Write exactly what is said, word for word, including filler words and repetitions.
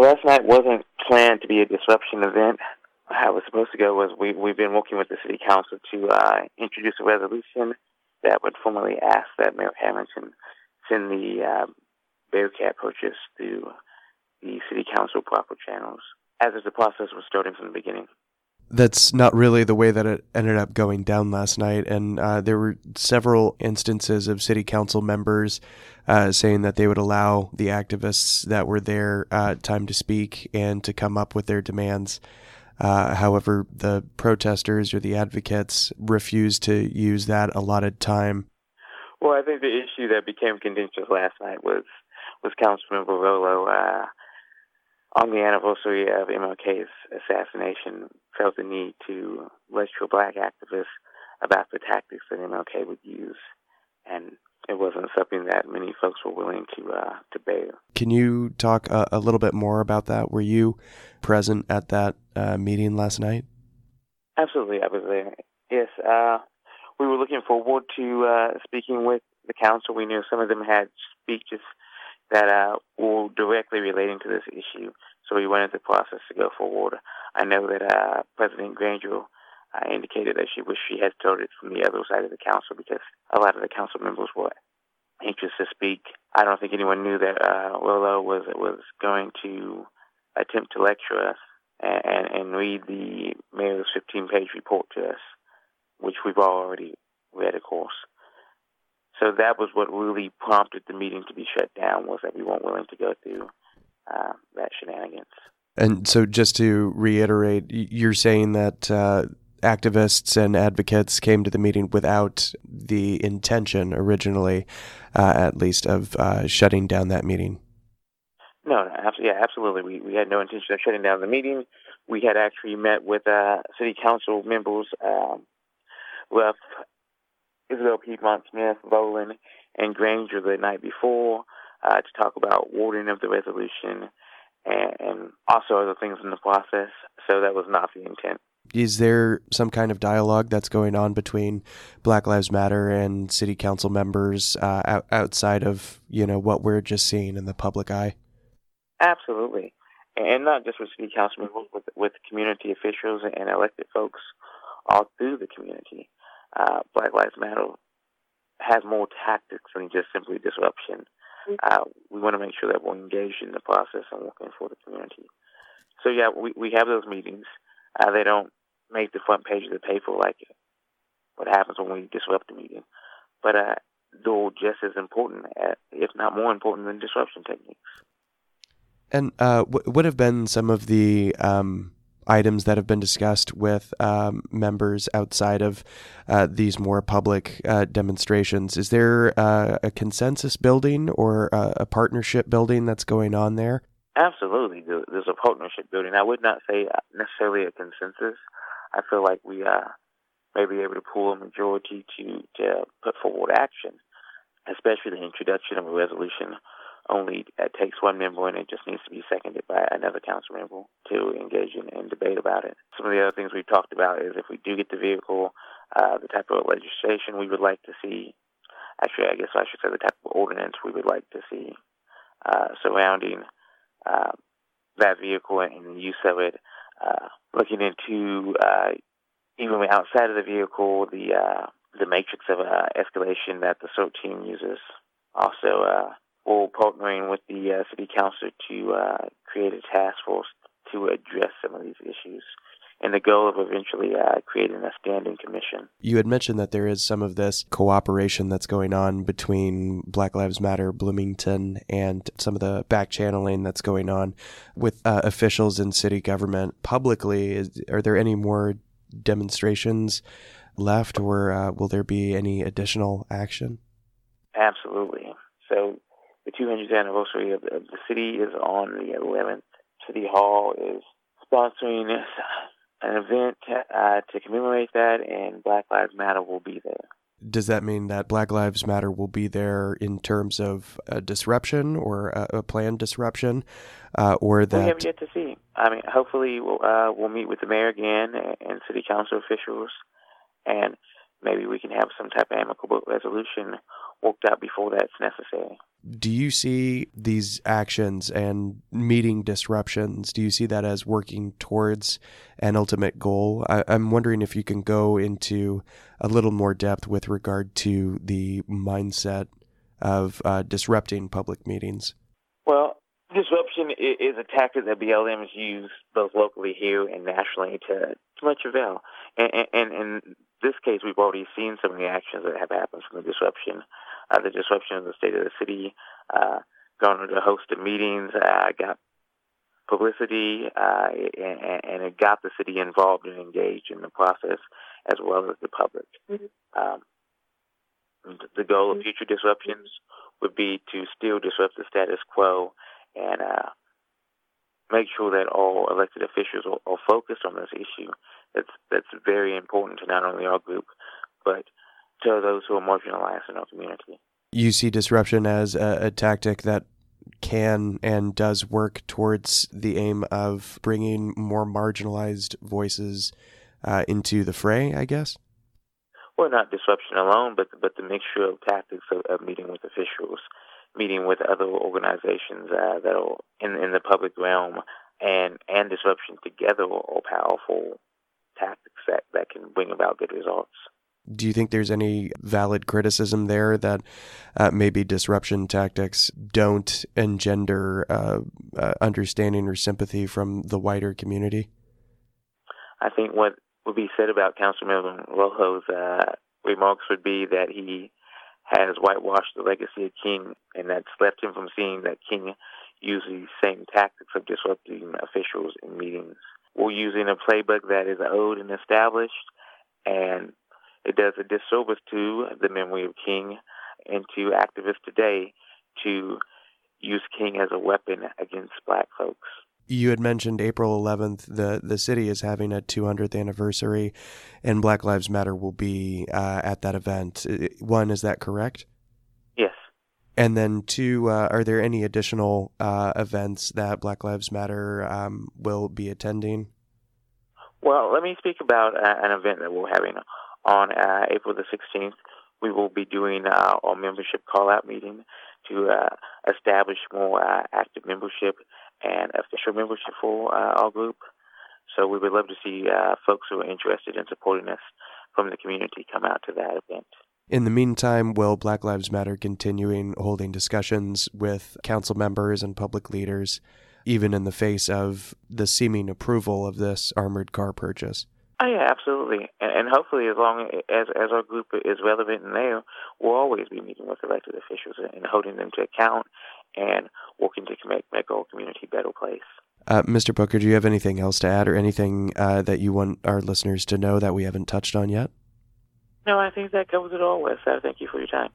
last night wasn't planned to be a disruption event. How it was supposed to go was we, we've been working with the City Council to uh, introduce a resolution that would formally ask that Mayor Hamilton send the uh, Bearcat purchase through the City Council proper channels, as if the process was starting from the beginning. That's not really the way that it ended up going down last night, and uh, there were several instances of City Council members uh, saying that they would allow the activists that were there uh, time to speak and to come up with their demands. Uh, however, the protesters or the advocates refused to use that allotted time. Well, I think the issue that became contentious last night was, was Councilmember Rolo, uh, on the anniversary of M L K's assassination, felt the need to lecture black activists about the tactics that M L K would use, and it wasn't something that many folks were willing to uh, to bear. Can you talk a, a little bit more about that? Were you present at that uh, meeting last night? Absolutely, I was there. Yes, uh, we were looking forward to uh, speaking with the council. We knew some of them had speeches that uh, were directly relating to this issue, so we wanted the process to go forward. I know that uh, President Granger uh, indicated that she wished she had started from the other side of the council because a lot of the council members were anxious to speak. I don't think anyone knew that uh, Rolo was was going to attempt to lecture us and, and, and read the mayor's fifteen-page report to us, which we've already read, of course. So that was what really prompted the meeting to be shut down, was that we weren't willing to go through uh, that shenanigans. And so just to reiterate, you're saying that uh, activists and advocates came to the meeting without the intention originally, uh, at least, of uh, shutting down that meeting? No, no abso- yeah, absolutely. We, we had no intention of shutting down the meeting. We had actually met with uh, city council members, um, Rep Isabel Piedmont Smith, Volan, and Granger the night before uh, to talk about wording of the resolution and, and also other things in the process. So that was not the intent. Is there some kind of dialogue that's going on between Black Lives Matter and city council members uh, out, outside of, you know, what we're just seeing in the public eye? Absolutely. And not just with city council members, with, with community officials and elected folks all through the community. Uh, Black Lives Matter has more tactics than just simply disruption. Uh, we want to make sure that we're engaged in the process and working for the community. So, yeah, we, we have those meetings. Uh, they don't make the front page of the paper like what happens when we disrupt a meeting. But uh, they're just as important, if not more important, than disruption techniques. And uh, what would have been some of the um, items that have been discussed with um, members outside of uh, these more public uh, demonstrations? Is there uh, a consensus building or uh, a partnership building that's going on there? Absolutely. There's a partnership building. I would not say necessarily a consensus. I feel like we uh, may be able to pull a majority to, to put forward action, especially the introduction of a resolution. Only it takes one member, and it just needs to be seconded by another council member to engage in, in debate about it. Some of the other things we've talked about is if we do get the vehicle, uh, the type of legislation we would like to see. Actually, I guess I should say the type of ordinance we would like to see uh, surrounding uh, that vehicle and the use of it. Uh, looking into uh, even outside of the vehicle, the uh, the matrix of uh, escalation that the CERT team uses. Also, uh, we're partnering with the uh, city council to uh, create a task force to address some of these issues, and the goal of eventually uh, creating a standing commission. You had mentioned that there is some of this cooperation that's going on between Black Lives Matter, Bloomington, and some of the back channeling that's going on with uh, officials in city government publicly. Is, are there any more demonstrations left, or uh, will there be any additional action? Absolutely. So the two hundredth anniversary of the, of the city is on the eleventh. City Hall is sponsoring an event uh, to commemorate that, and Black Lives Matter will be there. Does that mean that Black Lives Matter will be there in terms of a disruption or a, a planned disruption, uh, or that... We have yet to see. I mean, hopefully we'll, uh, we'll meet with the mayor again and, and city council officials and maybe we can have some type of amicable resolution worked out before that's necessary. Do you see these actions and meeting disruptions, do you see that as working towards an ultimate goal? I, I'm wondering if you can go into a little more depth with regard to the mindset of uh, disrupting public meetings. Well, disruption is a tactic that B L Ms use both locally here and nationally to, to much avail. And, and, and in this case, we've already seen some of the actions that have happened from the disruption. Uh, the disruption of the state of the city, uh, garnered a host of meetings, uh, got publicity, uh, and, and it got the city involved and engaged in the process as well as the public. Mm-hmm. Um, the goal of future disruptions would be to still disrupt the status quo and uh, make sure that all elected officials are, are focused on this issue. That's that's very important to not only our group, but to those who are marginalized in our community. You see disruption as a, a tactic that can and does work towards the aim of bringing more marginalized voices uh, into the fray, I guess? Well, not disruption alone, but but the mixture of tactics of, of meeting with officials, meeting with other organizations uh, that are in, in the public realm, and, and disruption together are powerful tactics that, that can bring about good results. Do you think there's any valid criticism there that uh, maybe disruption tactics don't engender uh, uh, understanding or sympathy from the wider community? I think what would be said about Councilman Rojo's uh, remarks would be that he has whitewashed the legacy of King, and that's left him from seeing that King used these same tactics of disrupting officials in meetings. We're using a playbook that is old and established, and it does a disservice to the memory of King and to activists today to use King as a weapon against black folks. You had mentioned April eleventh, the, the city is having a two hundredth anniversary, and Black Lives Matter will be uh, at that event. One, is that correct? Yes. And then two, uh, are there any additional uh, events that Black Lives Matter um, will be attending? Well, let me speak about uh, an event that we're having on uh, April the sixteenth. We will be doing uh, our membership call-out meeting to uh, establish more uh, active membership and official membership for uh, our group. So we would love to see uh, folks who are interested in supporting us from the community come out to that event. In the meantime, will Black Lives Matter continuing holding discussions with council members and public leaders, even in the face of the seeming approval of this armored car purchase? Oh, yeah, absolutely. And, and hopefully, as long as as our group is relevant and there, we'll always be meeting with elected officials and holding them to account and working to make, make our community a better place. Uh, Mister Booker, do you have anything else to add or anything uh, that you want our listeners to know that we haven't touched on yet? No, I think that covers it all, Wes. Thank you for your time.